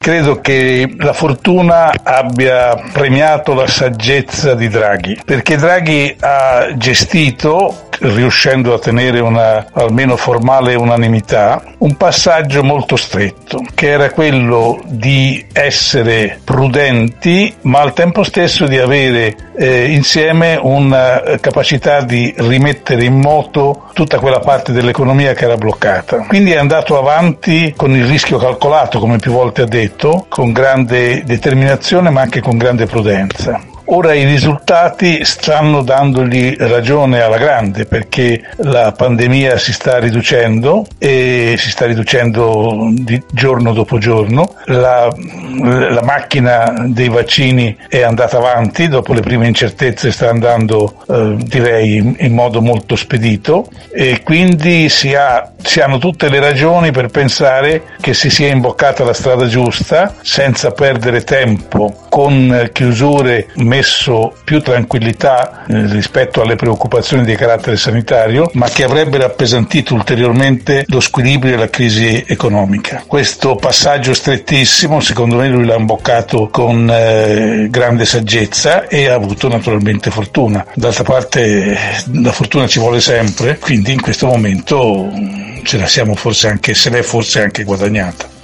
Credo che la fortuna abbia premiato la saggezza di Draghi, perché Draghi ha gestito, riuscendo a tenere una almeno formale unanimità, un passaggio molto stretto, che era quello di essere prudenti, ma al tempo stesso di avere insieme una capacità di rimettere in moto tutta quella parte dell'economia che era bloccata. Quindi è andato avanti con il rischio calcolato, come più volte ha detto, con grande determinazione ma anche con grande prudenza. Ora i risultati stanno dandogli ragione alla grande, perché la pandemia si sta riducendo e si sta riducendo di giorno dopo giorno. La macchina dei vaccini è andata avanti, dopo le prime incertezze sta andando direi in modo molto spedito, e quindi si hanno tutte le ragioni per pensare che si sia imboccata la strada giusta, senza perdere tempo, con chiusure messo più tranquillità rispetto alle preoccupazioni di carattere sanitario, ma che avrebbero appesantito ulteriormente lo squilibrio e la crisi economica. Questo passaggio strettissimo, secondo me, lui l'ha imboccato con grande saggezza e ha avuto naturalmente fortuna. D'altra parte la fortuna ci vuole sempre, quindi in questo momento se l'è forse anche guadagnata.